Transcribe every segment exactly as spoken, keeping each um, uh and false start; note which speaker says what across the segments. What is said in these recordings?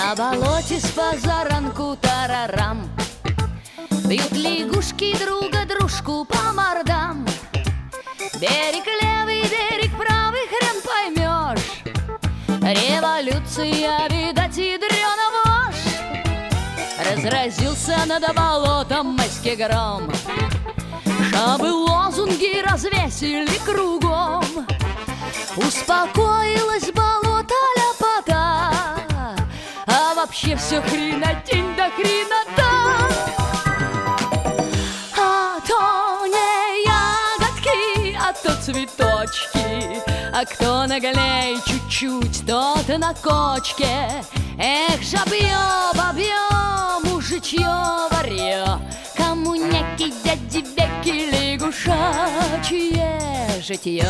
Speaker 1: На болоте с позаранку тарарам бьют лягушки друга дружку по мордам. Берег левый, берег правый, хрен поймешь. Революция, видать, ядрёна вошь. Разразился над болотом майский гром, чтобы лозунги развесили кругом. Успокоилось болото ляпота, а вообще все хренотень да хренота. А то не ягодки, а то цветочки, а кто наглей чуть-чуть, тот на кочке. Эх, жабье, бабье, мужичье, варье, кому некий дяди веки лягушачье житье.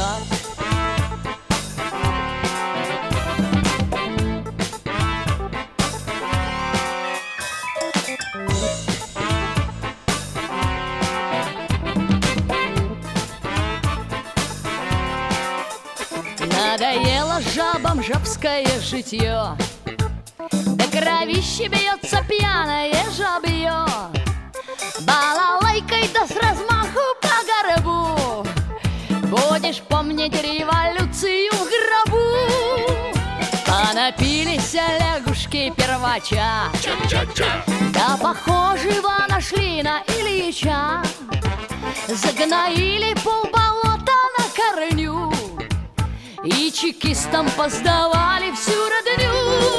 Speaker 1: Надоело жабам жабское житье, до кровище бьется пьяное жабье. Балалайкой да с размаху по горбу будешь помнить революцию в гробу. Понапились лягушки первача, да похожего нашли на Ильича. Загноили полболота на корню и чекистам поздавали всю родню.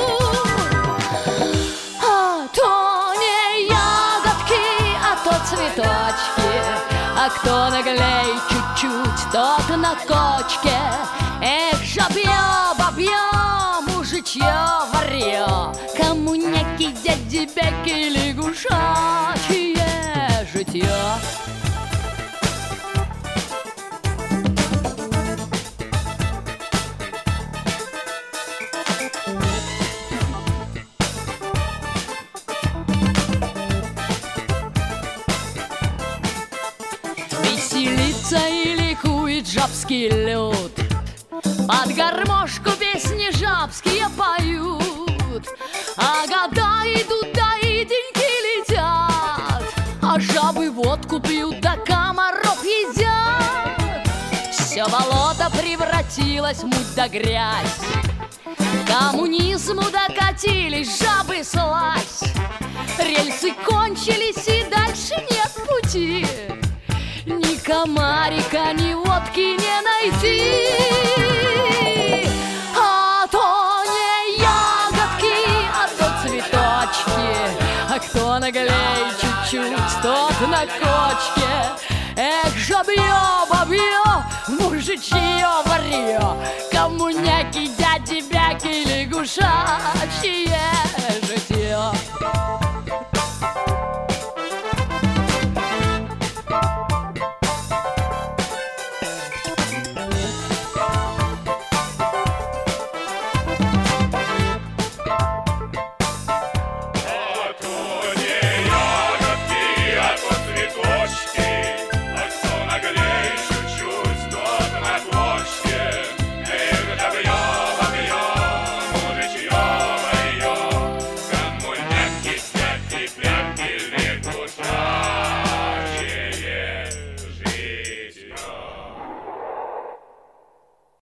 Speaker 1: А то не ягодки, а то цветочки, а кто наглей чуть-чуть, тот на кочке. Эх, жабье, бабье, мужичье, варье, кому некий дяди беки лягушачье житье. Веселится и ликует жабский люд, под гармошку песни жабские поют. А года идут, да и деньги летят, а жабы водку пьют, да комаров едят. Все болото превратилось в муть да грязь, к коммунизму докатились жабы слазь. Рельсы кончились и дальше нет пути, ни комарика, ни водки не найти. А то не ягодки, а то цветочки, а кто наглей чуть-чуть, тот на кочке. Эх, жабье, бабье, мужичье, варье, кому некий дяди бяки лягушачье